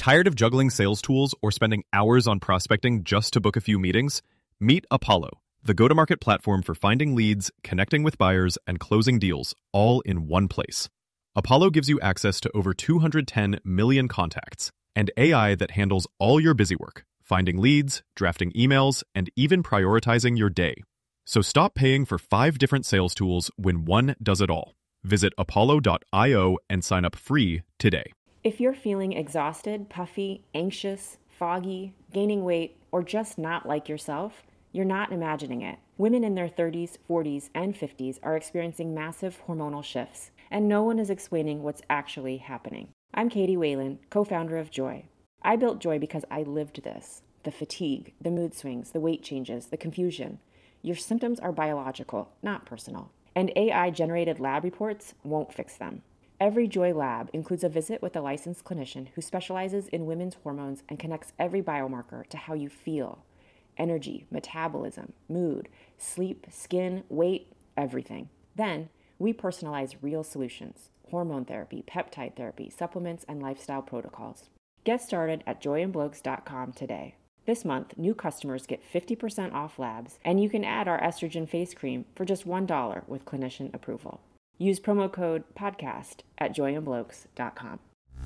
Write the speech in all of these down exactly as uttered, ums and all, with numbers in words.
Tired of juggling sales tools or spending hours on prospecting just to book a few meetings? Meet Apollo, the go-to-market platform for finding leads, connecting with buyers, and closing deals, all in one place. Apollo gives you access to over two hundred ten million contacts and A I that handles all your busy work, finding leads, drafting emails, and even prioritizing your day. So stop paying for five different sales tools when one does it all. Visit apollo dot io and sign up free today. If you're feeling exhausted, puffy, anxious, foggy, gaining weight, or just not like yourself, you're not imagining it. Women in their thirties, forties, and fifties are experiencing massive hormonal shifts, and no one is explaining what's actually happening. I'm Katie Whalen, co-founder of Joy. I built Joy because I lived this. The fatigue, the mood swings, the weight changes, the confusion. Your symptoms are biological, not personal. And A I-generated lab reports won't fix them. Every Joy lab includes a visit with a licensed clinician who specializes in women's hormones and connects every biomarker to how you feel. Energy, metabolism, mood, sleep, skin, weight, everything. Then, we personalize real solutions: hormone therapy, peptide therapy, supplements, and lifestyle protocols. Get started at joy and blokes dot com today. This month, new customers get fifty percent off labs, and you can add our estrogen face cream for just one dollar with clinician approval. Use promo code PODCAST at joy and blokes dot com.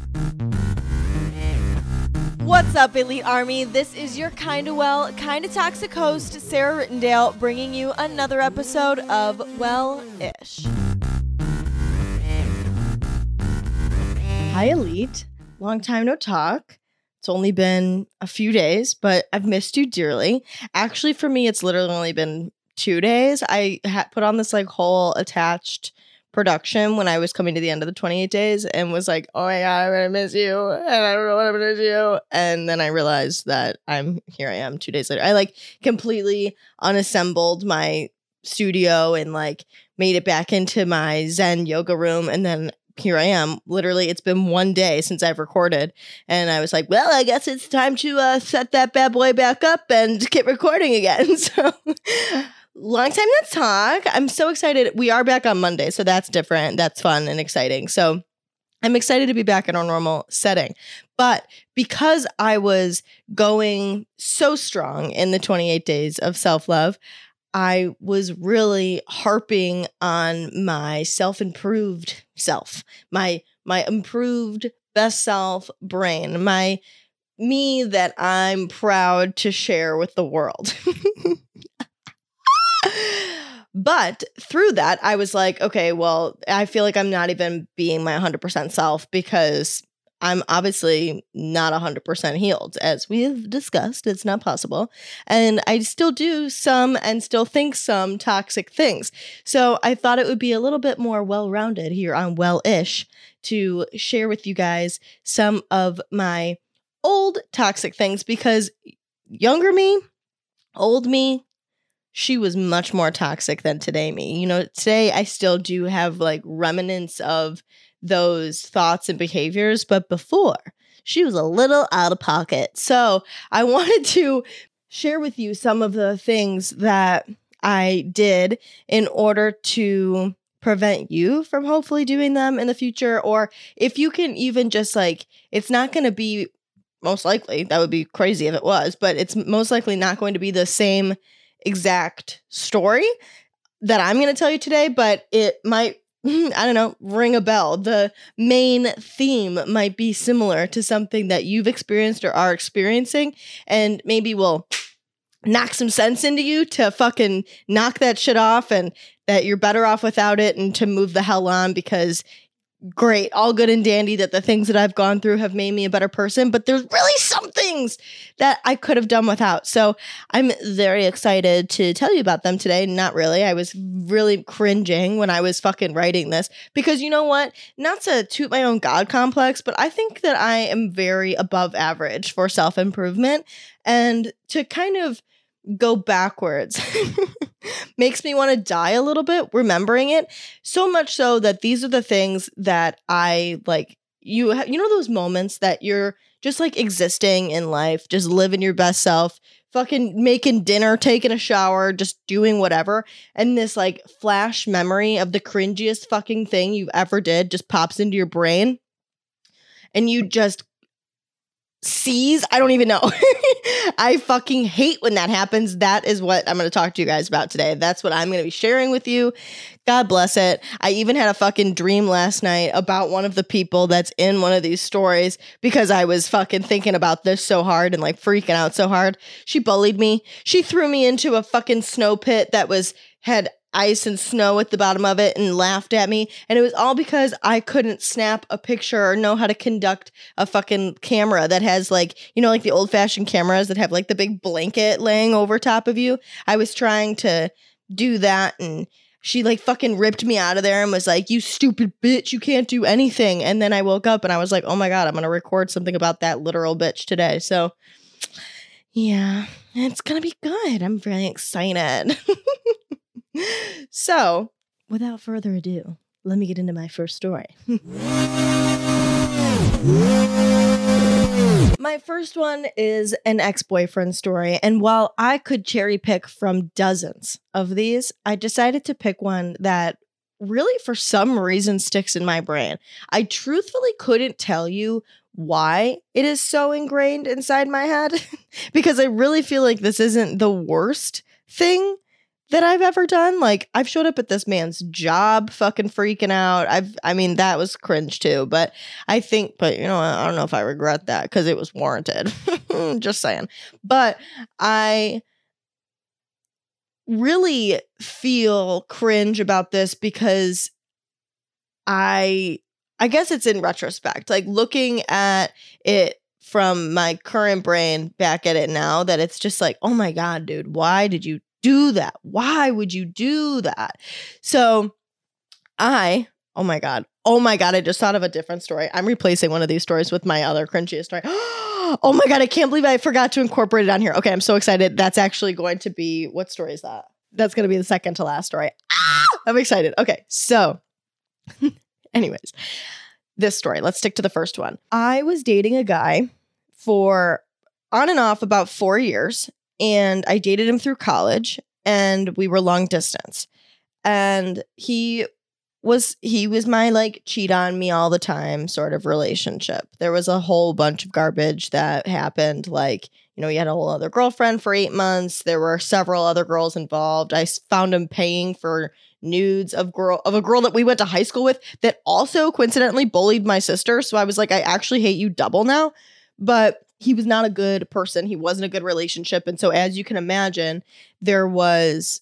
What's up, Elite Army? This is your kinda well, kinda toxic host, Sarah Rittendale, bringing you another episode of Well-ish. Hi, Elite. Long time no talk. It's only been a few days, but I've missed you dearly. Actually, for me, it's literally only been two days. I had put on this like whole attached production when I was coming to the end of the twenty-eight days and was like, oh my God, I'm going to miss you. And I don't know what I'm going to do. And then I realized that I'm here I am two days later. I like completely unassembled my studio and like made it back into my Zen yoga room. And then here I am. Literally, it's been one day since I've recorded. And I was like, well, I guess it's time to uh, set that bad boy back up and get recording again. So long time no talk. I'm so excited. We are back on Monday, so that's different. That's fun and exciting. So I'm excited to be back in our normal setting. But because I was going so strong in the twenty-eight days of self-love, I was really harping on my self-improved self, my my improved best self brain, my me that I'm proud to share with the world. But through that, I was like, okay, well, I feel like I'm not even being my one hundred percent self because I'm obviously not one hundred percent healed. As we've discussed, it's not possible. And I still do some and still think some toxic things. So I thought it would be a little bit more well-rounded here on Well-ish to share with you guys some of my old toxic things, because younger me, old me, she was much more toxic than today me. You know, today I still do have like remnants of those thoughts and behaviors, but before, she was a little out of pocket. So I wanted to share with you some of the things that I did in order to prevent you from hopefully doing them in the future. Or if you can even just like, it's not going to be, most likely, that would be crazy if it was, but it's most likely not going to be the same exact story that I'm going to tell you today, but it might, I don't know, ring a bell. The main theme might be similar to something that you've experienced or are experiencing, and maybe we'll knock some sense into you to fucking knock that shit off, and that you're better off without it, and to move the hell on, because great, all good and dandy that the things that I've gone through have made me a better person, but there's really some things that I could have done without. So I'm very excited to tell you about them today. Not really. I was really cringing when I was fucking writing this, because you know what? Not to toot my own God complex, but I think that I am very above average for self-improvement, and to kind of go backwards makes me want to die a little bit remembering it, so much so that these are the things that I like. You ha- you know those moments that you're just like existing in life, just living your best self, fucking making dinner, taking a shower, just doing whatever, and this like flash memory of the cringiest fucking thing you've ever did just pops into your brain, and you just sees. I don't even know. I fucking hate when that happens. That is what I'm going to talk to you guys about today. That's what I'm going to be sharing with you. God bless it. I even had a fucking dream last night about one of the people that's in one of these stories because I was fucking thinking about this so hard and like freaking out so hard. She bullied me. She threw me into a fucking snow pit that was had ice and snow at the bottom of it and laughed at me. And it was all because I couldn't snap a picture or know how to conduct a fucking camera that has like, you know, like the old fashioned cameras that have like the big blanket laying over top of you. I was trying to do that and she like fucking ripped me out of there and was like, you stupid bitch, you can't do anything. And then I woke up and I was like, oh my God, I'm going to record something about that literal bitch today. So yeah, it's going to be good. I'm very excited. So, without further ado, let me get into my first story. My first one is an ex-boyfriend story, and while I could cherry pick from dozens of these, I decided to pick one that really, for some reason, sticks in my brain. I truthfully couldn't tell you why it is so ingrained inside my head, because I really feel like this isn't the worst thing that I've ever done. Like, I've showed up at this man's job fucking freaking out. I've, I mean, that was cringe too, but I think, but you know, I don't know if I regret that because it was warranted. Just saying. But I really feel cringe about this because I, I guess it's in retrospect, like looking at it from my current brain back at it now, that it's just like, oh my God, dude, why did you do that? Why would you do that? So I, oh my God, oh my God, I just thought of a different story. I'm replacing one of these stories with my other cringiest story. Oh my God, I can't believe I forgot to incorporate it on here. Okay, I'm so excited. That's actually going to be, what story is that? That's going to be the second to last story. Ah, I'm excited. Okay, so anyways, this story, let's stick to the first one. I was dating a guy for on and off about four years. And I dated him through college and we were long distance. And he was, he was my like cheat on me all the time sort of relationship. There was a whole bunch of garbage that happened. Like, you know, he had a whole other girlfriend for eight months. There were several other girls involved. I found him paying for nudes of girl of a girl that we went to high school with that also coincidentally bullied my sister. So I was like, I actually hate you double now. But he was not a good person. He wasn't a good relationship. And so as you can imagine, there was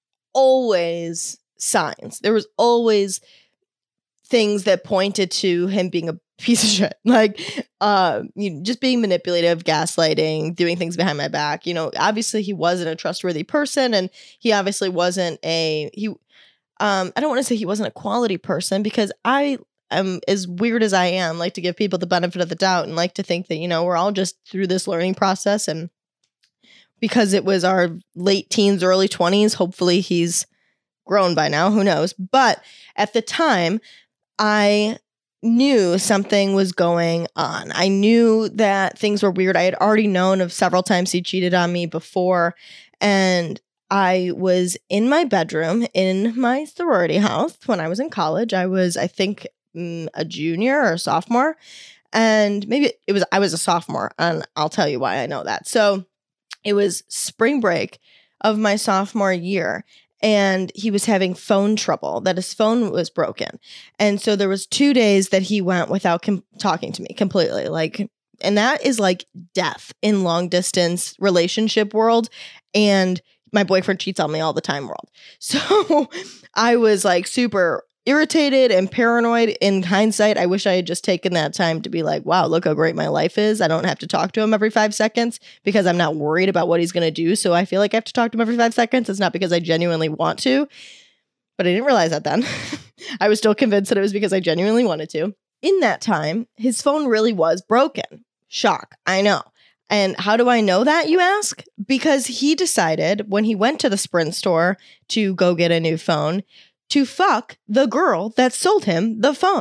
always signs. There was always things that pointed to him being a piece of shit. Like uh, you know, just being manipulative, gaslighting, doing things behind my back. You know, obviously he wasn't a trustworthy person and he obviously wasn't a, he, um, I don't want to say he wasn't a quality person because I Um, as weird as I am, like to give people the benefit of the doubt and like to think that, you know, we're all just through this learning process. And because it was our late teens, early twenties, hopefully he's grown by now. Who knows? But at the time, I knew something was going on. I knew that things were weird. I had already known of several times he cheated on me before. And I was in my bedroom in my sorority house when I was in college. I was, I think, a junior or a sophomore, and maybe it was I was a sophomore, and I'll tell you why I know that. So it was spring break of my sophomore year, and he was having phone trouble, that his phone was broken. And so there was two days that he went without com- talking to me completely, like, and that is like death in long distance relationship world. And my boyfriend cheats on me all the time world. So I was like super irritated and paranoid. In hindsight, I wish I had just taken that time to be like, wow, look how great my life is. I don't have to talk to him every five seconds because I'm not worried about what he's going to do. So I feel like I have to talk to him every five seconds. It's not because I genuinely want to, but I didn't realize that then. I was still convinced that it was because I genuinely wanted to. In that time, his phone really was broken. Shock, I know. And how do I know that, you ask? Because he decided when he went to the Sprint store to go get a new phone to fuck the girl that sold him the phone.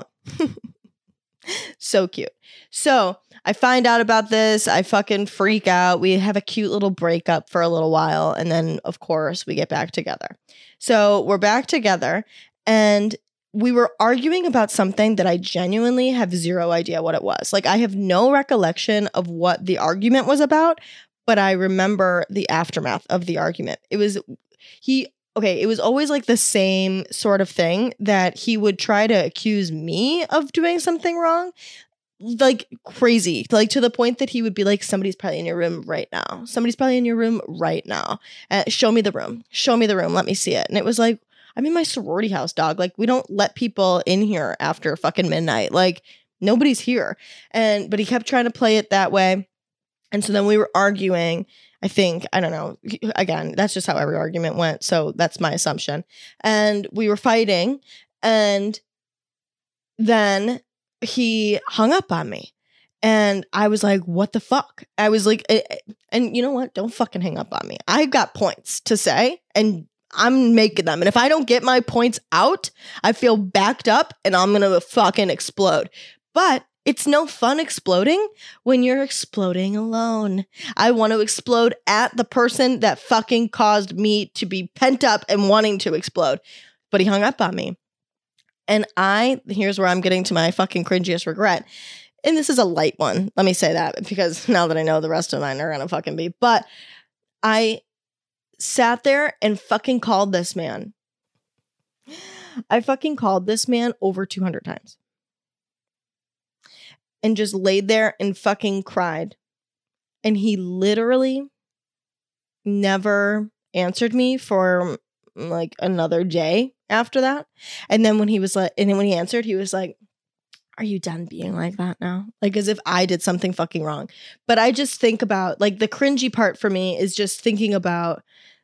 So cute. So I find out about this. I fucking freak out. We have a cute little breakup for a little while. And then, of course, we get back together. So we're back together. And we were arguing about something that I genuinely have zero idea what it was. Like, I have no recollection of what the argument was about, but I remember the aftermath of the argument. It was, he, okay, it was always like the same sort of thing that he would try to accuse me of doing something wrong. Like crazy, like to the point that he would be like, somebody's probably in your room right now. Somebody's probably in your room right now. Uh, show me the room. Show me the room. Let me see it. And it was like, I'm in my sorority house, dog. Like, we don't let people in here after fucking midnight. Like, nobody's here. And, but he kept trying to play it that way. And so then we were arguing, I think, I don't know. Again, that's just how every argument went. So that's my assumption. And we were fighting. And then he hung up on me. And I was like, what the fuck? I was like, and you know what? Don't fucking hang up on me. I got points to say, and I'm making them. And if I don't get my points out, I feel backed up and I'm going to fucking explode. But it's no fun exploding when you're exploding alone. I want to explode at the person that fucking caused me to be pent up and wanting to explode. But he hung up on me. And I, here's where I'm getting to my fucking cringiest regret. And this is a light one. Let me say that, because now that I know, the rest of mine are going to fucking be. But I sat there and fucking called this man. I fucking called this man over two hundred times. And just laid there and fucking cried. And he literally never answered me for like another day after that. And then when he was like, and then when he answered, he was like, are you done being like that now? Like, as if I did something fucking wrong. But I just think about, like, the cringy part for me is just thinking about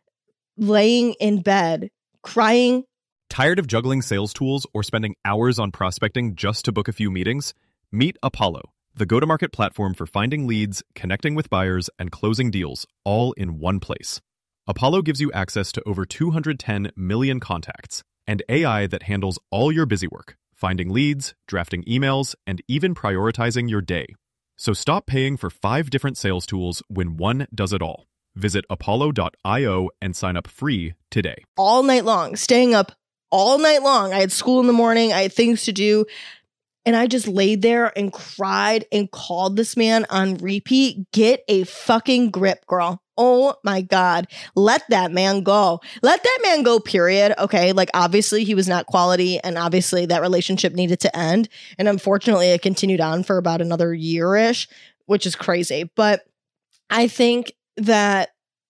laying in bed, crying. Tired of juggling sales tools or spending hours on prospecting just to book a few meetings? Meet Apollo, the go-to-market platform for finding leads, connecting with buyers, and closing deals, all in one place. Apollo gives you access to over two hundred ten million contacts and A I that handles all your busy work, finding leads, drafting emails, and even prioritizing your day. So stop paying for five different sales tools when one does it all. Visit apollo dot io and sign up free today. All night long, staying up all night long. I had school in the morning. I had things to do. And I just laid there and cried and called this man on repeat. Get a fucking grip, girl. Oh my God. Let that man go. Let that man go, period. Okay. Like, obviously he was not quality, and obviously that relationship needed to end. And unfortunately it continued on for about another year-ish, which is crazy. But I think that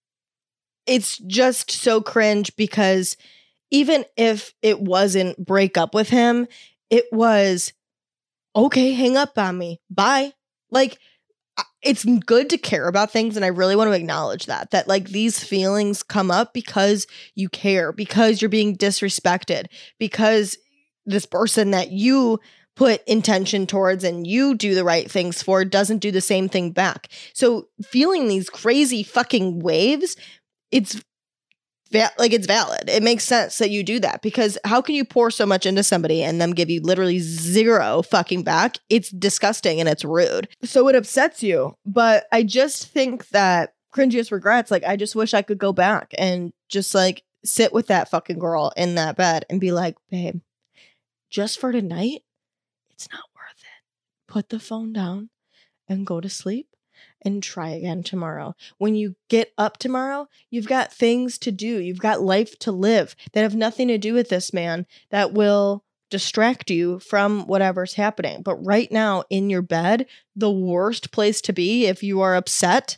it's just so cringe, because even if it wasn't break up with him, it was, okay, hang up on me. Bye. Like, it's good to care about things. And I really want to acknowledge that, that like these feelings come up because you care, because you're being disrespected, because this person that you put intention towards and you do the right things for doesn't do the same thing back. So feeling these crazy fucking waves, it's Va- like it's valid. It makes sense that you do that, because how can you pour so much into somebody and them give you literally zero fucking back? It's disgusting and it's rude. So it upsets you. But I just think that cringiest regrets, like, I just wish I could go back and just like sit with that fucking girl in that bed and be like, babe, just for tonight, it's not worth it. Put the phone down and go to sleep. And try again tomorrow. When you get up tomorrow, you've got things to do. You've got life to live that have nothing to do with this man, that will distract you from whatever's happening. But right now in your bed, the worst place to be if you are upset,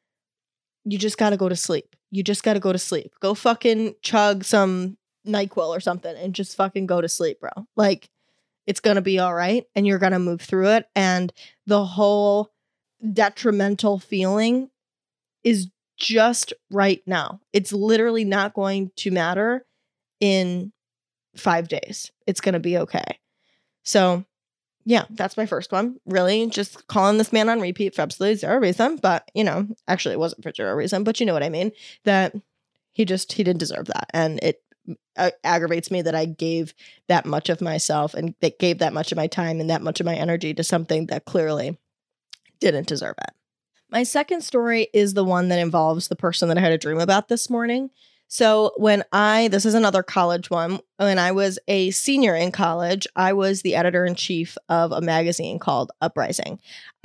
you just got to go to sleep. You just got to go to sleep. Go fucking chug some NyQuil or something and just fucking go to sleep, bro. Like, it's going to be all right and you're going to move through it. And the whole detrimental feeling is just right now. It's literally not going to matter in five days. It's going to be okay. So yeah, that's my first one. Really just calling this man on repeat for absolutely zero reason. But, you know, actually it wasn't for zero reason, but you know what I mean? That he just, he didn't deserve that. And it uh, aggravates me that I gave that much of myself and that gave that much of my time and that much of my energy to something that clearly didn't deserve it. My second story is the one that involves the person that I had a dream about this morning. So when I, this is another college one, when I was a senior in college, I was the editor-in-chief of a magazine called Uprising.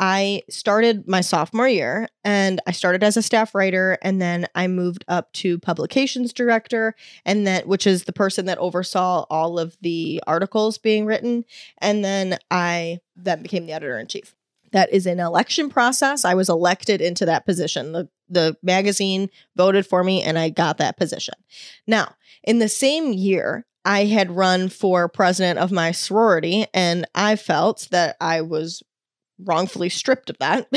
I started my sophomore year, and I started as a staff writer, and then I moved up to publications director, and that which is the person that oversaw all of the articles being written, and then I then became the editor-in-chief. That is an election process. I was elected into that position. The the magazine voted for me and I got that position. Now, in the same year, I had run for president of my sorority, and I felt that I was wrongfully stripped of that.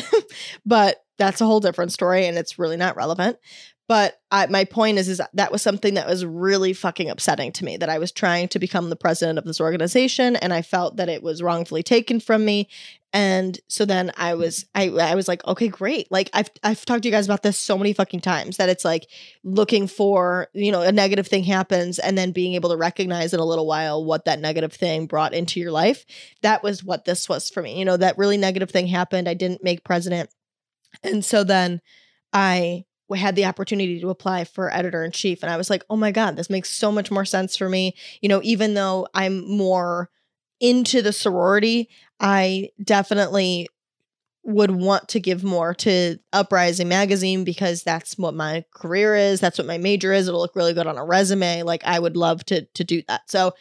But that's a whole different story and it's really not relevant. But I, my point is, is that was something that was really fucking upsetting to me, that I was trying to become the president of this organization and I felt that it was wrongfully taken from me. And so then I was, I, I was like, okay, great. Like I've, I've talked to you guys about this so many fucking times, that it's like looking for, you know, a negative thing happens and then being able to recognize in a little while what that negative thing brought into your life. That was what this was for me. You know, that really negative thing happened. I didn't make president. And so then I had the opportunity to apply for editor-in-chief. And I was like, oh my God, this makes so much more sense for me. You know, even though I'm more into the sorority, I definitely would want to give more to Uprising magazine because that's what my career is. That's what my major is. It'll look really good on a resume. Like I would love to to do that. So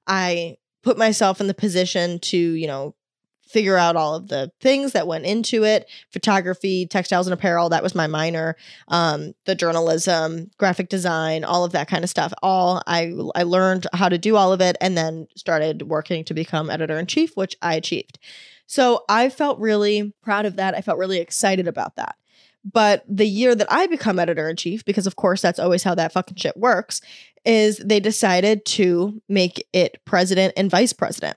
I put myself in the position to, you know, figure out all of the things that went into it. Photography, textiles and apparel, that was my minor. Um, the journalism, graphic design, all of that kind of stuff. All I I learned how to do all of it and then started working to become editor-in-chief, which I achieved. So I felt really proud of that. I felt really excited about that. But the year that I become editor-in-chief, because of course that's always how that fucking shit works, is they decided to make it president and vice president.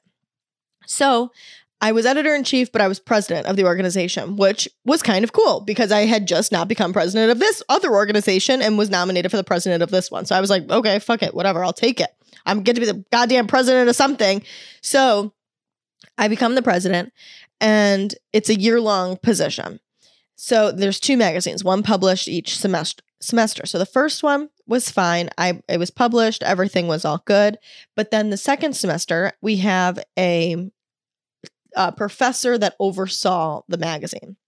So I was editor-in-chief, but I was president of the organization, which was kind of cool because I had just not become president of this other organization and was nominated for the president of this one. So I was like, okay, fuck it, whatever, I'll take it. I'm going to be the goddamn president of something. So I become the president, and it's a year-long position. So there's two magazines, one published each semester. semester. So the first one was fine. I it was published, everything was all good. But then the second semester, we have a Uh, professor that oversaw the magazine.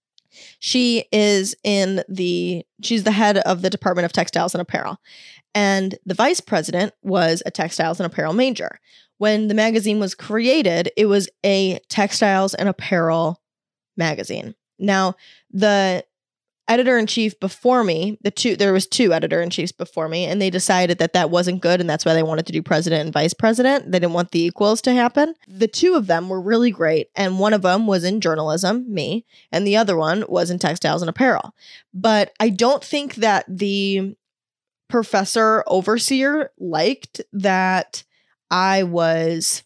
She is in the, she's the head of the Department of Textiles and Apparel. And the vice president was a textiles and apparel major. When the magazine was created, it was a textiles and apparel magazine. Now, the editor-in-chief before me, the two, there was two editor-in-chiefs before me, and they decided that that wasn't good, and that's why they wanted to do president and vice president. They didn't want the equals to happen. The two of them were really great, and one of them was in journalism, me, and the other one was in textiles and apparel. But I don't think that the professor overseer liked that I was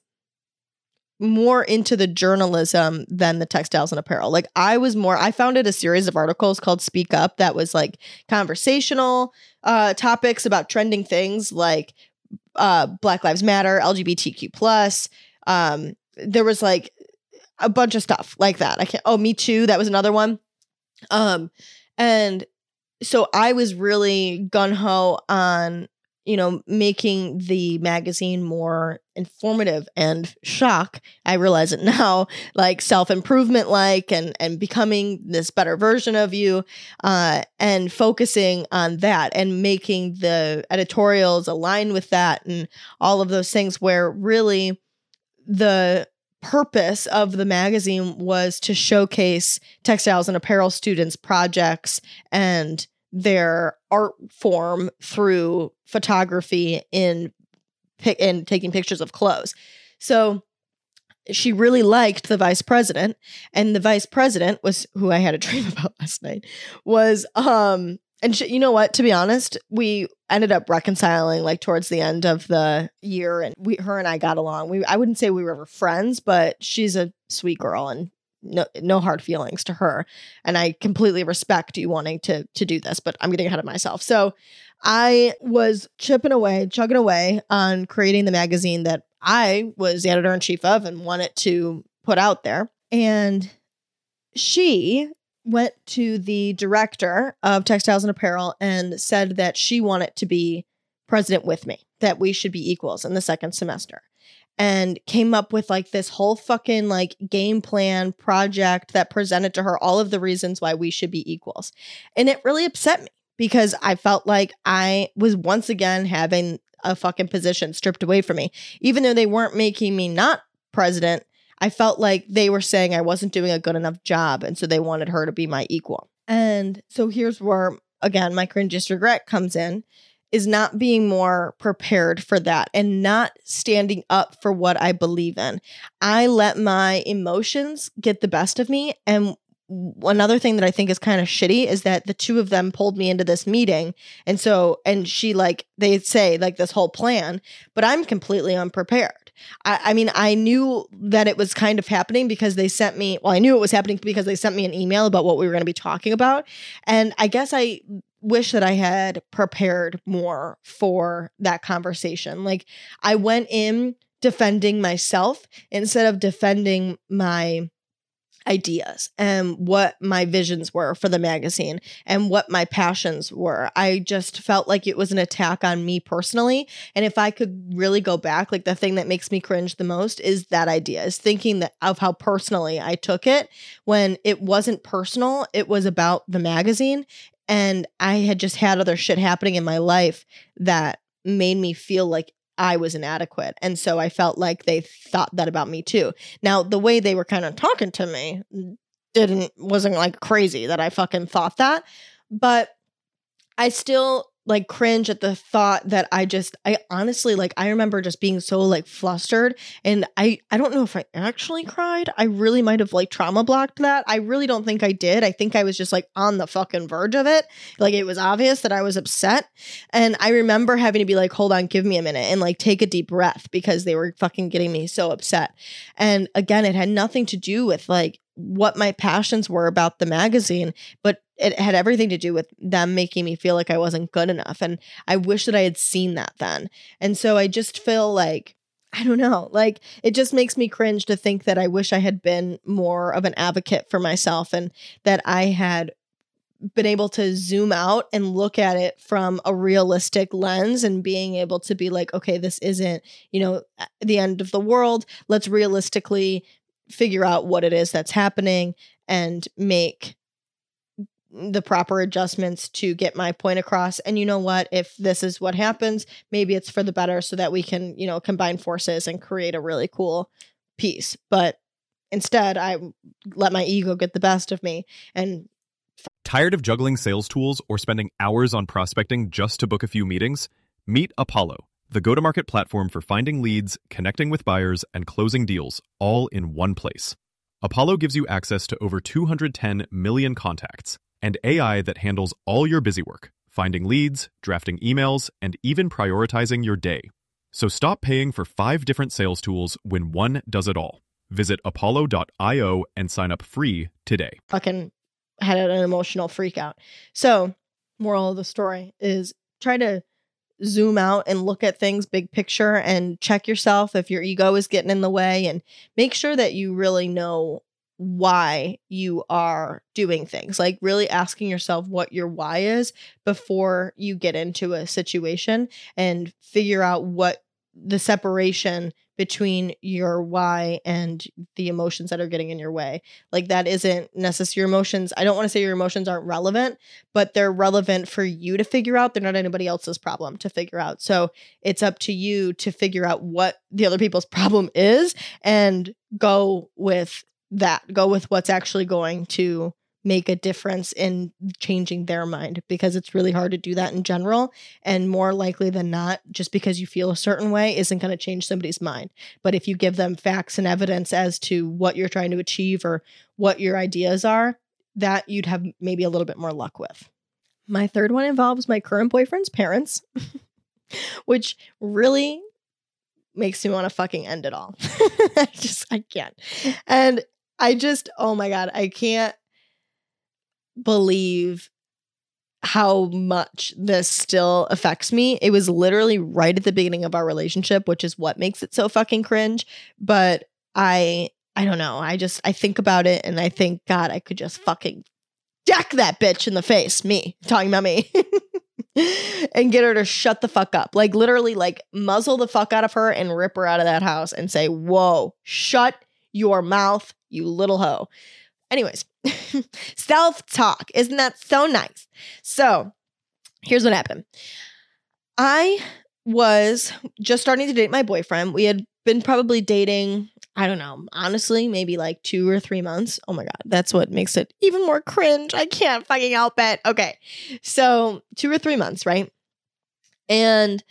more into the journalism than the textiles and apparel. Like I was more, I founded a series of articles called Speak Up that was like conversational uh, topics about trending things like uh, Black Lives Matter, L G B T Q plus. Um, there was like a bunch of stuff like that. I can't, oh, Me Too. That was another one. Um, and so I was really gung-ho on, you know, making the magazine more informative and shock. I realize it now, like self-improvement, like, and, and becoming this better version of you, uh, and focusing on that and making the editorials align with that and all of those things, where really the purpose of the magazine was to showcase textiles and apparel students' projects and their art form through photography in in taking pictures of clothes. So she really liked the vice president, and the vice president was who I had a dream about last night was um and she, you know what, to be honest, we ended up reconciling like towards the end of the year, and we her and I got along. We I wouldn't say we were friends, but she's a sweet girl and no no hard feelings to her, and I completely respect you wanting to to do this, but I'm getting ahead of myself. So I was chipping away, chugging away on creating the magazine that I was the editor-in-chief of and wanted to put out there. And she went to the director of textiles and apparel and said that she wanted to be president with me, that we should be equals in the second semester. And came up with like this whole fucking like game plan project that presented to her all of the reasons why we should be equals. And it really upset me because I felt like I was once again having a fucking position stripped away from me. Even though they weren't making me not president, I felt like they were saying I wasn't doing a good enough job. And so they wanted her to be my equal. And so here's where, again, my cringiest regret comes in. Is not being more prepared for that and not standing up for what I believe in. I let my emotions get the best of me. And another thing that I think is kind of shitty is that the two of them pulled me into this meeting. And so, and she like, they say like this whole plan, but I'm completely unprepared. I, I mean, I knew that it was kind of happening because they sent me, well, I knew it was happening because they sent me an email about what we were going to be talking about. And I guess I wish that I had prepared more for that conversation. Like I went in defending myself instead of defending my ideas and what my visions were for the magazine and what my passions were. I just felt like it was an attack on me personally. And if I could really go back, like the thing that makes me cringe the most is that idea, is thinking that of how personally I took it when it wasn't personal. It was about the magazine. And I had just had other shit happening in my life that made me feel like I was inadequate. And so I felt like they thought that about me too. Now, the way they were kind of talking to me didn't, wasn't like crazy that I fucking thought that, but I still like cringe at the thought that I just, I honestly, like, I remember just being so like flustered and I, I don't know if I actually cried. I really might have like trauma blocked that. I really don't think I did. I think I was just like on the fucking verge of it. Like it was obvious that I was upset. And I remember having to be like, hold on, give me a minute and like take a deep breath because they were fucking getting me so upset. And again, it had nothing to do with like what my passions were about the magazine, but it had everything to do with them making me feel like I wasn't good enough. And I wish that I had seen that then. And so I just feel like, I don't know, like it just makes me cringe to think that I wish I had been more of an advocate for myself and that I had been able to zoom out and look at it from a realistic lens and being able to be like, okay, this isn't, you know, the end of the world. Let's realistically figure out what it is that's happening and make the proper adjustments to get my point across. And you know what? If this is what happens, maybe it's for the better so that we can, you know, combine forces and create a really cool piece. But instead, I let my ego get the best of me. And tired of juggling sales tools or spending hours on prospecting just to book a few meetings? Meet Apollo, the go-to-market platform for finding leads, connecting with buyers, and closing deals all in one place. Apollo gives you access to over two hundred ten million contacts and A I that handles all your busy work, finding leads, drafting emails, and even prioritizing your day. So stop paying for five different sales tools when one does it all. Visit apollo dot io and sign up free today. Fucking had an emotional freak out. So, moral of the story is try to zoom out and look at things big picture and check yourself if your ego is getting in the way and make sure that you really know why you are doing things. Like really asking yourself what your why is before you get into a situation and figure out what the separation between your why and the emotions that are getting in your way. Like that isn't necessary. Your emotions, I don't want to say your emotions aren't relevant, but they're relevant for you to figure out. They're not anybody else's problem to figure out. So it's up to you to figure out what the other people's problem is and go with that. Go with what's actually going to make a difference in changing their mind, because it's really hard to do that in general. And more likely than not, just because you feel a certain way isn't going to change somebody's mind. But if you give them facts and evidence as to what you're trying to achieve or what your ideas are, that you'd have maybe a little bit more luck with. My third one involves my current boyfriend's parents, which really makes me want to fucking end it all. I just, I can't. And I just, oh my God, I can't believe how much this still affects me. It was literally right at the beginning of our relationship, which is what makes it so fucking cringe. But I, I don't know. I just, I think about it and I think, God, I could just fucking deck that bitch in the face, me, talking about me, and get her to shut the fuck up. Like literally like muzzle the fuck out of her and rip her out of that house and say, whoa, shut your mouth, you little hoe. Anyways, self-talk. Isn't that so nice? So here's what happened. I was just starting to date my boyfriend. We had been probably dating, I don't know, honestly, maybe like two or three months. Oh my God, that's what makes it even more cringe. I can't fucking help it. Okay. So two or three months, right? And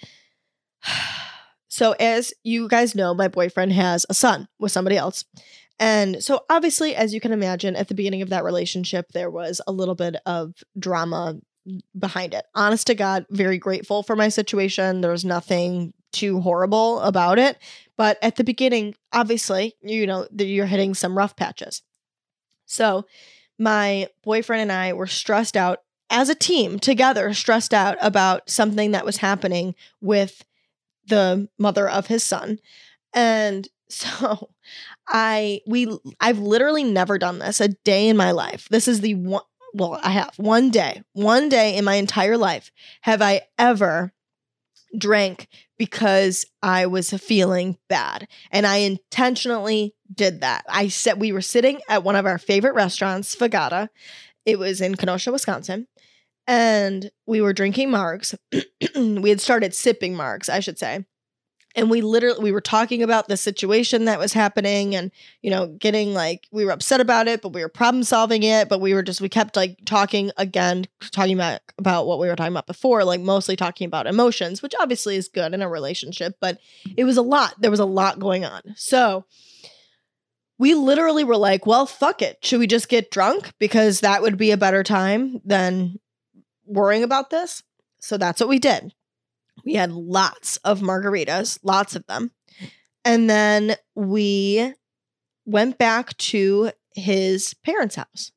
so as you guys know, my boyfriend has a son with somebody else. And so obviously, as you can imagine, at the beginning of that relationship, there was a little bit of drama behind it. Honest to God, very grateful for my situation. There was nothing too horrible about it. But at the beginning, obviously, you know, you're hitting some rough patches. So my boyfriend and I were stressed out as a team together, stressed out about something that was happening with the mother of his son. And so I, we, I've literally never done this a day in my life. This is the one, well, I have one day, one day in my entire life have I ever drank because I was feeling bad. And I intentionally did that. I said, we were sitting at one of our favorite restaurants, Fagata. It was in Kenosha, Wisconsin. And we were drinking margs. We had started sipping margs, I should say. And we literally, we were talking about the situation that was happening and, you know, getting like, we were upset about it, but we were problem solving it. But we were just, we kept like talking again, talking about, about what we were talking about before, like mostly talking about emotions, which obviously is good in a relationship, but it was a lot. There was a lot going on. So we literally were like, well, fuck it. Should we just get drunk? Because that would be a better time than worrying about this. So that's what we did. We had lots of margaritas, lots of them. And then we went back to his parents' house.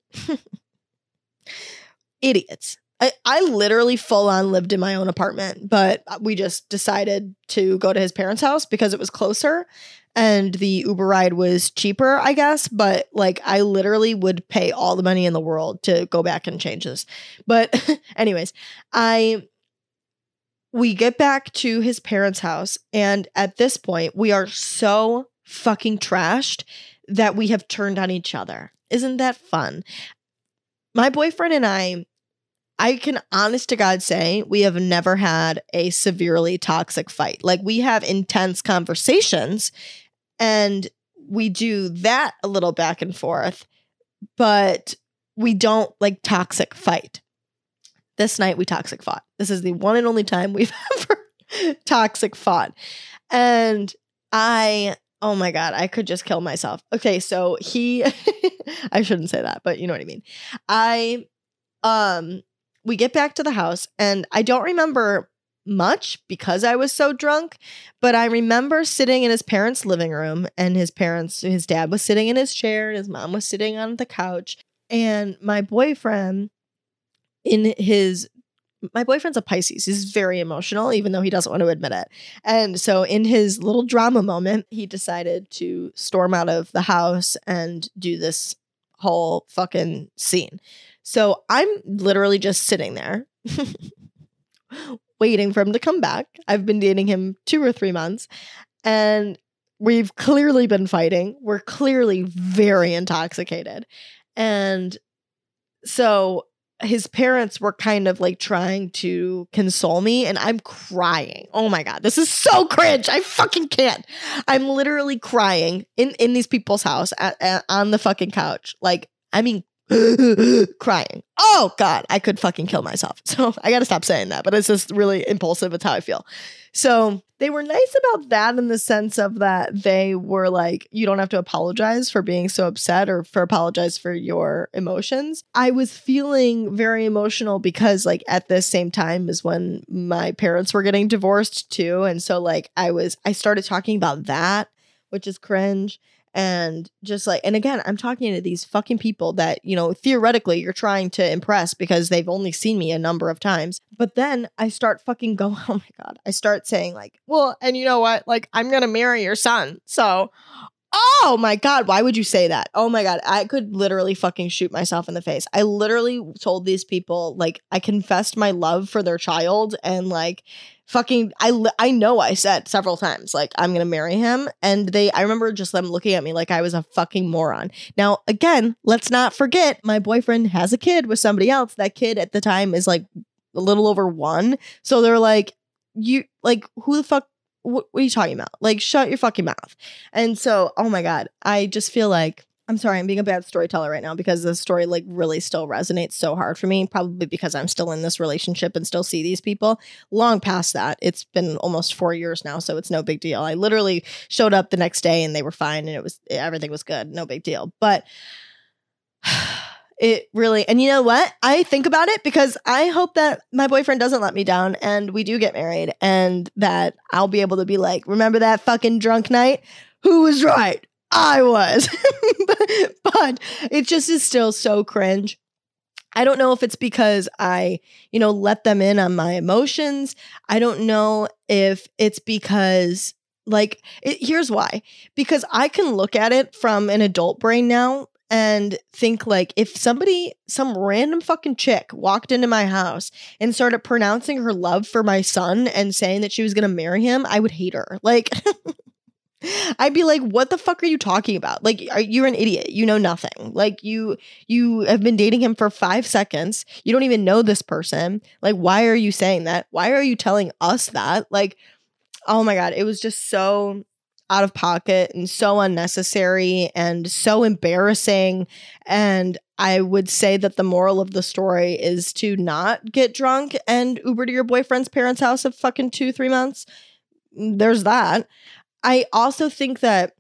Idiots. I, I literally full on lived in my own apartment, but we just decided to go to his parents' house because it was closer and the Uber ride was cheaper, I guess. But like, I literally would pay all the money in the world to go back and change this. But anyways, I... We get back to his parents' house, and at this point, we are so fucking trashed that we have turned on each other. Isn't that fun? My boyfriend and I, I can honest to God say, we have never had a severely toxic fight. Like, we have intense conversations, and we do that a little back and forth, but we don't, like, toxic fight. This night we toxic fought. This is the one and only time we've ever toxic fought. And I, oh my God, I could just kill myself. Okay, so he, I shouldn't say that, but you know what I mean. I, um, we get back to the house and I don't remember much because I was so drunk, but I remember sitting in his parents' living room and his parents, his dad was sitting in his chair and his mom was sitting on the couch. And my boyfriend in his, my boyfriend's a Pisces. He's very emotional, even though he doesn't want to admit it. And so in his little drama moment, he decided to storm out of the house and do this whole fucking scene. So I'm literally just sitting there waiting for him to come back. I've been dating him two or three months and we've clearly been fighting. We're clearly very intoxicated. And so his parents were kind of like trying to console me and I'm crying. Oh my God, this is so cringe. I fucking can't. I'm literally crying in, in these people's house at, at, on the fucking couch. Like, I mean, crying. Oh God, I could fucking kill myself. So I got to stop saying that, but it's just really impulsive. It's how I feel. So they were nice about that in the sense of that they were like, you don't have to apologize for being so upset or for apologize for your emotions. I was feeling very emotional because like at the same time as when my parents were getting divorced too. And so like I was, I started talking about that, which is cringe. And just like, and again, I'm talking to these fucking people that, you know, theoretically you're trying to impress because they've only seen me a number of times. But then I start fucking going, oh my God, I start saying like, well, and you know what? Like, I'm going to marry your son. So Oh my God, why would you say that? Oh my God, I could literally fucking shoot myself in the face. I literally told these people, like, I confessed my love for their child and like fucking, I, I know I said several times, like, I'm going to marry him. And they, I remember just them looking at me like I was a fucking moron. Now, again, let's not forget my boyfriend has a kid with somebody else. That kid at the time is like a little over one. So they're like, you, like, who the fuck? What, what are you talking about? Like, shut your fucking mouth. And so, oh my God, I just feel like, I'm sorry, I'm being a bad storyteller right now because the story like really still resonates so hard for me, probably because I'm still in this relationship and still see these people. Long past that, it's been almost four years now, so it's no big deal. I literally showed up the next day and they were fine and it was, everything was good, no big deal. But it really, and you know what? I think about it because I hope that my boyfriend doesn't let me down and we do get married and that I'll be able to be like, remember that fucking drunk night? Who was right? I was. but, but it just is still so cringe. I don't know if it's because I, you know, let them in on my emotions. I don't know if it's because like, it, here's why. Because I can look at it from an adult brain now and think like if somebody, some random fucking chick walked into my house and started pronouncing her love for my son and saying that she was going to marry him, I would hate her. Like, I'd be like, what the fuck are you talking about? Like, are, you're an idiot. You know nothing. Like, you you have been dating him for five seconds. You don't even know this person. Like, why are you saying that? Why are you telling us that? Like, oh my God, it was just so out of pocket and so unnecessary and so embarrassing. And I would say that the moral of the story is to not get drunk and Uber to your boyfriend's parents' house of fucking two, three months. There's that. I also think that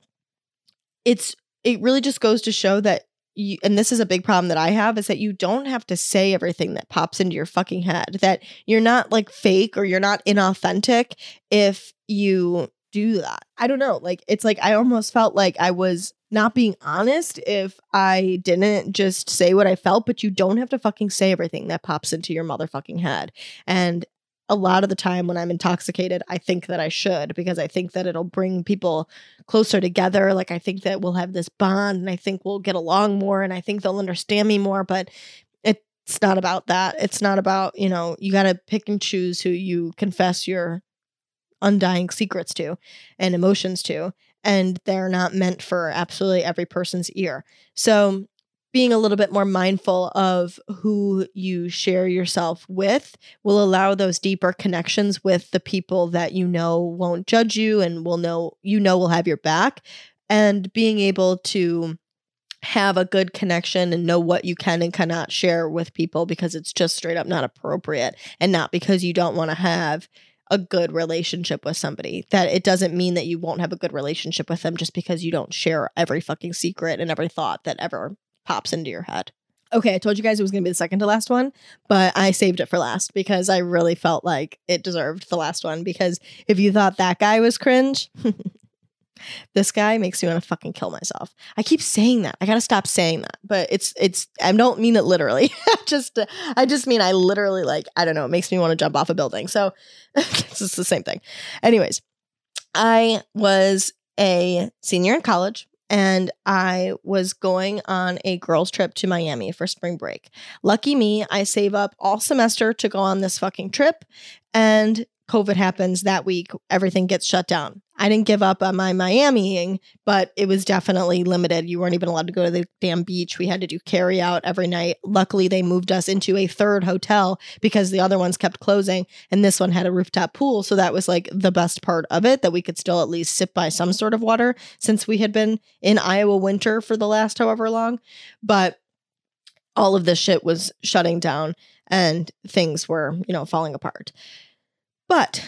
it's, it really just goes to show that you, and this is a big problem that I have, is that you don't have to say everything that pops into your fucking head, that you're not like fake or you're not inauthentic if you do that. I don't know. Like, it's like, I almost felt like I was not being honest if I didn't just say what I felt, but you don't have to fucking say everything that pops into your motherfucking head. And a lot of the time when I'm intoxicated, I think that I should, because I think that it'll bring people closer together. Like, I think that we'll have this bond and I think we'll get along more and I think they'll understand me more, but it's not about that. It's not about, you know, you got to pick and choose who you confess your undying secrets to and emotions to, and they're not meant for absolutely every person's ear. So being a little bit more mindful of who you share yourself with will allow those deeper connections with the people that you know won't judge you and will know, you know, will have your back, and being able to have a good connection and know what you can and cannot share with people because it's just straight up not appropriate, and not because you don't want to have a good relationship with somebody. That it doesn't mean that you won't have a good relationship with them just because you don't share every fucking secret and every thought that ever pops into your head. Okay, I told you guys it was going to be the second to last one, but I saved it for last because I really felt like it deserved the last one, because if you thought that guy was cringe, this guy makes me want to fucking kill myself. I keep saying that. I got to stop saying that, but it's, it's, I don't mean it literally. just, I just mean, I literally like, I don't know. It makes me want to jump off a building. So it's just the same thing. Anyways, I was a senior in college and I was going on a girls' trip to Miami for spring break. Lucky me, I save up all semester to go on this fucking trip, and COVID happens that week. Everything gets shut down. I didn't give up on my Miamiing, but it was definitely limited. You weren't even allowed to go to the damn beach. We had to do carry out every night. Luckily, they moved us into a third hotel because the other ones kept closing, and this one had a rooftop pool. So that was like the best part of it, that we could still at least sit by some sort of water since we had been in Iowa winter for the last however long. But all of this shit was shutting down and things were, you know, falling apart. But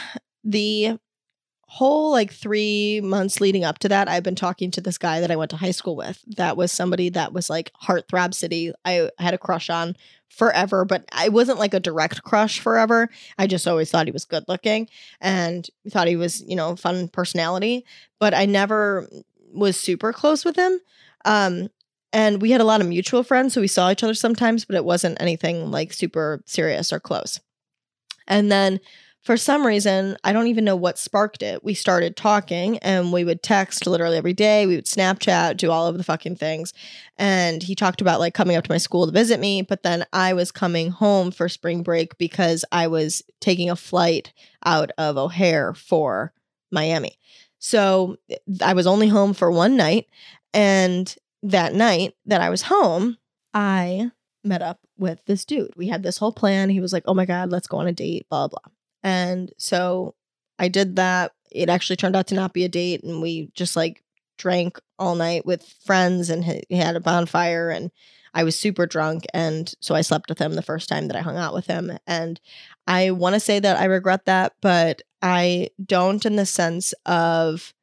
the whole like three months leading up to that, I've been talking to this guy that I went to high school with. That was somebody that was like heartthrob city. I had a crush on forever, but I wasn't like a direct crush forever. I just always thought he was good looking and thought he was, you know, fun personality, but I never was super close with him. Um, and we had a lot of mutual friends, so we saw each other sometimes, but it wasn't anything like super serious or close. And then for some reason, I don't even know what sparked it. We started talking and we would text literally every day. We would Snapchat, do all of the fucking things. And he talked about like coming up to my school to visit me. But then I was coming home for spring break because I was taking a flight out of O'Hare for Miami. So I was only home for one night. And that night that I was home, I met up with this dude. We had this whole plan. He was like, oh my God, let's go on a date, blah, blah. And so I did that. It actually turned out to not be a date. And we just like drank all night with friends and he had a bonfire and I was super drunk. And so I slept with him the first time that I hung out with him. And I want to say that I regret that, but I don't in the sense of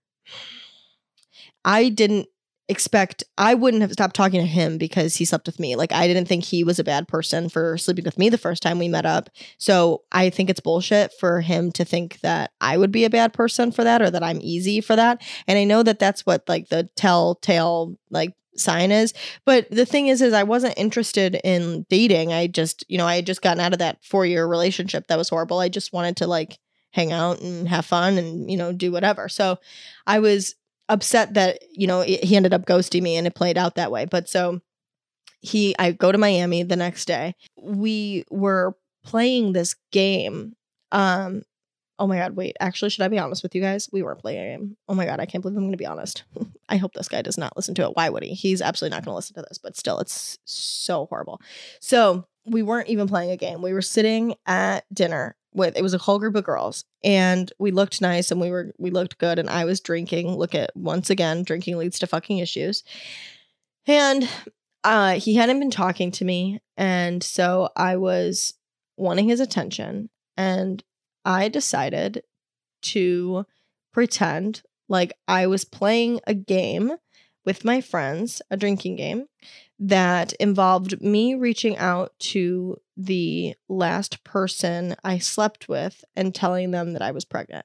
I didn't expect, I wouldn't have stopped talking to him because he slept with me. Like, I didn't think he was a bad person for sleeping with me the first time we met up. So I think it's bullshit for him to think that I would be a bad person for that or that I'm easy for that. And I know that that's what like the telltale like sign is. But the thing is, is I wasn't interested in dating. I just, you know, I had just gotten out of that four year relationship that was horrible. I just wanted to like hang out and have fun and, you know, do whatever. So I was upset that, you know, he ended up ghosting me and it played out that way. But so he, I go to Miami the next day. We were playing this game. Um, oh my God, wait, actually, should I be honest with you guys? We weren't playing a game. Oh my God, I can't believe I'm going to be honest. I hope this guy does not listen to it. Why would he? He's absolutely not going to listen to this, but still, it's so horrible. So we weren't even playing a game. We were sitting at dinner with, it was a whole group of girls and we looked nice and we were, we looked good and I was drinking. Look at, once again, drinking leads to fucking issues. And uh, he hadn't been talking to me. And so I was wanting his attention and I decided to pretend like I was playing a game with my friends, a drinking game that involved me reaching out to the last person I slept with and telling them that I was pregnant.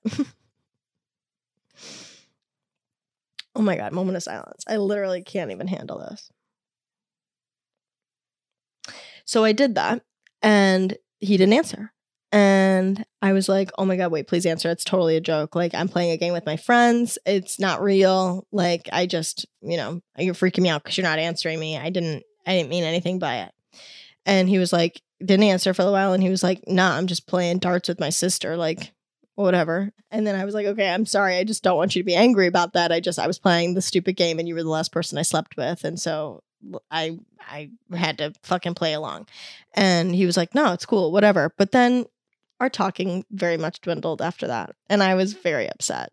Oh my God, moment of silence. I literally can't even handle this. So I did that and he didn't answer. And I was like, oh my God, wait, please answer. It's totally a joke. Like, I'm playing a game with my friends. It's not real. Like, I just, you know, you're freaking me out because you're not answering me. I didn't, I didn't mean anything by it. And he was like, didn't answer for a while. And he was like, nah, I'm just playing darts with my sister. Like, whatever. And then I was like, okay, I'm sorry. I just don't want you to be angry about that. I just, I was playing the stupid game and you were the last person I slept with. And so I, I had to fucking play along. And he was like, no, it's cool, whatever. But then our talking very much dwindled after that. And I was very upset.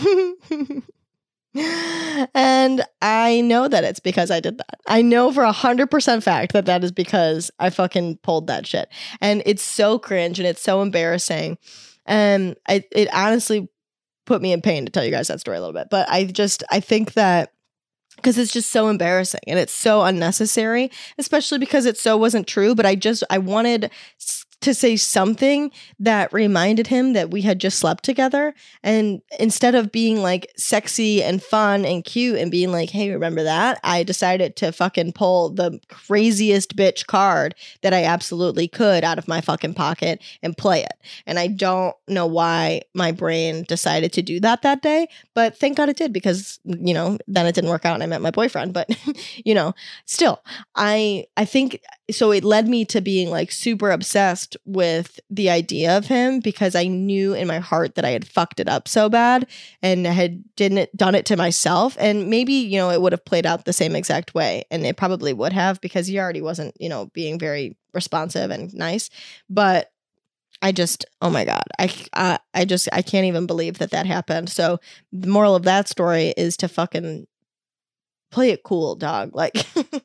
And I know that it's because I did that. I know for a hundred percent fact that that is because I fucking pulled that shit. And it's so cringe and it's so embarrassing. And I, it honestly put me in pain to tell you guys that story a little bit. But I just, I think that because it's just so embarrassing and it's so unnecessary, especially because it so wasn't true. But I just, I wanted to say something that reminded him that we had just slept together. And instead of being like sexy and fun and cute and being like, hey, remember that? I decided to fucking pull the craziest bitch card that I absolutely could out of my fucking pocket and play it. And I don't know why my brain decided to do that that day, but thank God it did because, you know, then it didn't work out and I met my boyfriend. But, you know, still, I, I think, so it led me to being like super obsessed with the idea of him because I knew in my heart that I had fucked it up so bad and had didn't done it to myself. And maybe, you know, it would have played out the same exact way. And it probably would have because he already wasn't, you know, being very responsive and nice. But I just, oh my God, I, I, I just, I can't even believe that that happened. So the moral of that story is to fucking play it cool, dog. Like,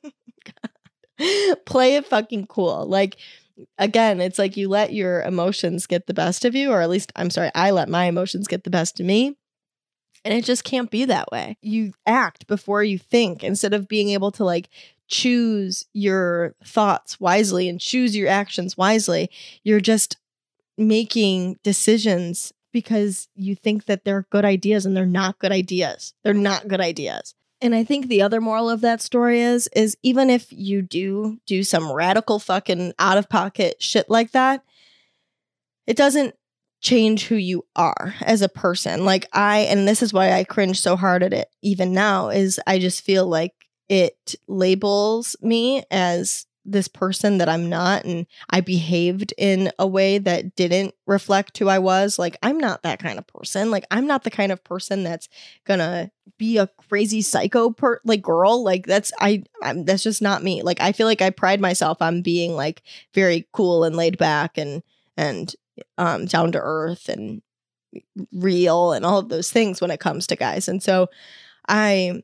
play it fucking cool. Like, again, it's like you let your emotions get the best of you, or at least, I'm sorry, I let my emotions get the best of me. And it just can't be that way. You act before you think instead of being able to like choose your thoughts wisely and choose your actions wisely. You're just making decisions because you think that they're good ideas and they're not good ideas. They're not good ideas. And I think the other moral of that story is, is even if you do do some radical fucking out of pocket shit like that, it doesn't change who you are as a person. Like I, and this is why I cringe so hard at it even now, is I just feel like it labels me as this person that I'm not, and I behaved in a way that didn't reflect who I was. Like, I'm not that kind of person. Like, I'm not the kind of person that's gonna be a crazy psycho per like girl. Like, that's I I'm, that's just not me. Like, I feel like I pride myself on being like very cool and laid back and and um down to earth and real and all of those things when it comes to guys. And so I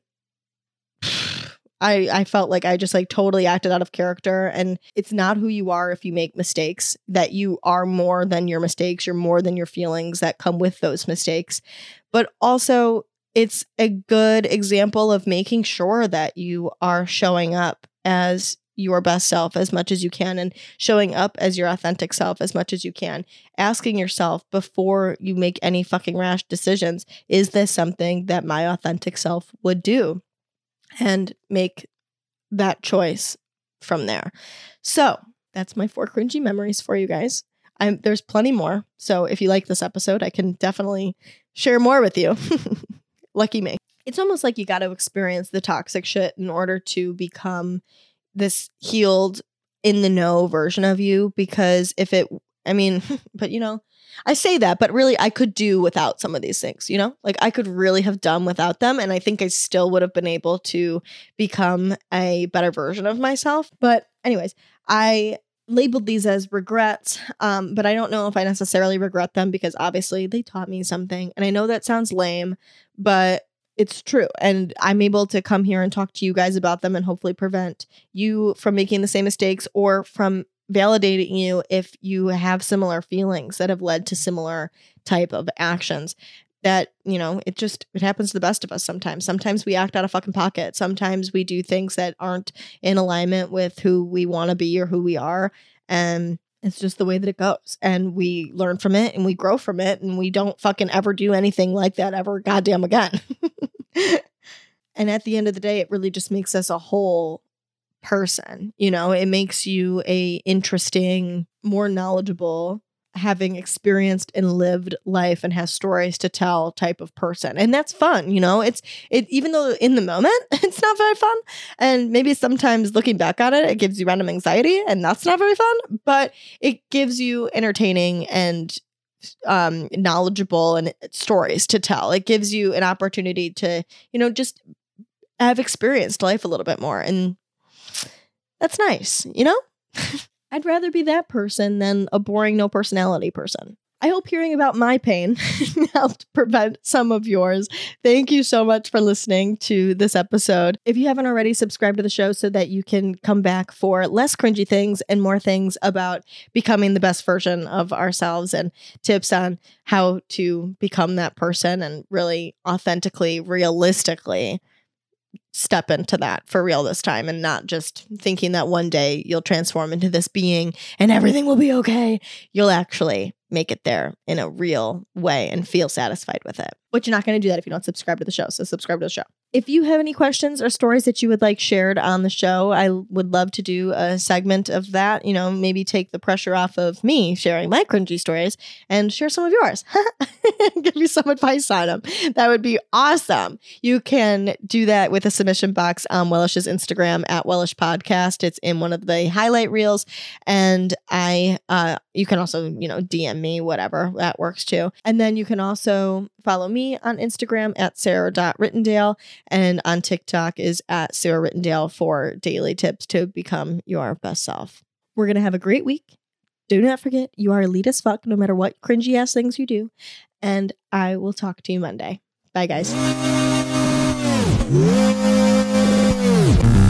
I, I felt like I just like totally acted out of character, and it's not who you are if you make mistakes, that you are more than your mistakes. You're more than your feelings that come with those mistakes. But also it's a good example of making sure that you are showing up as your best self as much as you can, and showing up as your authentic self as much as you can. Asking yourself before you make any fucking rash decisions, is this something that my authentic self would do? And make that choice from there. So that's my four cringy memories for you guys. I'm, there's plenty more. So if you like this episode, I can definitely share more with you. Lucky me. It's almost like you got to experience the toxic shit in order to become this healed, in the know version of you. Because if it, I mean, but you know, I say that, but really I could do without some of these things, you know, like I could really have done without them. And I think I still would have been able to become a better version of myself. But anyways, I labeled these as regrets, um, but I don't know if I necessarily regret them, because obviously they taught me something. And I know that sounds lame, but it's true. And I'm able to come here and talk to you guys about them and hopefully prevent you from making the same mistakes, or from validating you if you have similar feelings that have led to similar type of actions. That, you know, it just, it happens to the best of us sometimes. Sometimes we act out of fucking pocket. Sometimes we do things that aren't in alignment with who we want to be or who we are. And it's just the way that it goes. And we learn from it and we grow from it, and we don't fucking ever do anything like that ever goddamn again. And at the end of the day, it really just makes us a whole person. You know, it makes you a interesting, more knowledgeable, having experienced and lived life and has stories to tell type of person. And that's fun. You know, it's it, even though in the moment it's not very fun, and maybe sometimes looking back on it, it gives you random anxiety, and that's not very fun, but it gives you entertaining and um, knowledgeable and stories to tell. It gives you an opportunity to, you know, just have experienced life a little bit more. And that's nice, you know? I'd rather be that person than a boring, no personality person. I hope hearing about my pain helped prevent some of yours. Thank you so much for listening to this episode. If you haven't already, subscribe to the show so that you can come back for less cringy things and more things about becoming the best version of ourselves, and tips on how to become that person and really authentically, realistically step into that for real this time, and not just thinking that one day you'll transform into this being and everything will be okay. You'll actually make it there in a real way and feel satisfied with it. But you're not going to do that if you don't subscribe to the show. So subscribe to the show. If you have any questions or stories that you would like shared on the show, I would love to do a segment of that. You know, maybe take the pressure off of me sharing my cringy stories and share some of yours. Give me some advice on them. That would be awesome. You can do that with a submission box on Wellish's Instagram at Wellish Podcast. It's in one of the highlight reels. And I, uh, you can also, you know, D M me, whatever, that works too. And then you can also follow me on Instagram at sarah dot rittendale, and on TikTok is at Sarah Rittendale for daily tips to become your best self. We're going to have a great week. Do not forget, you are elite as fuck no matter what cringy ass things you do. And I will talk to you Monday. Bye, guys.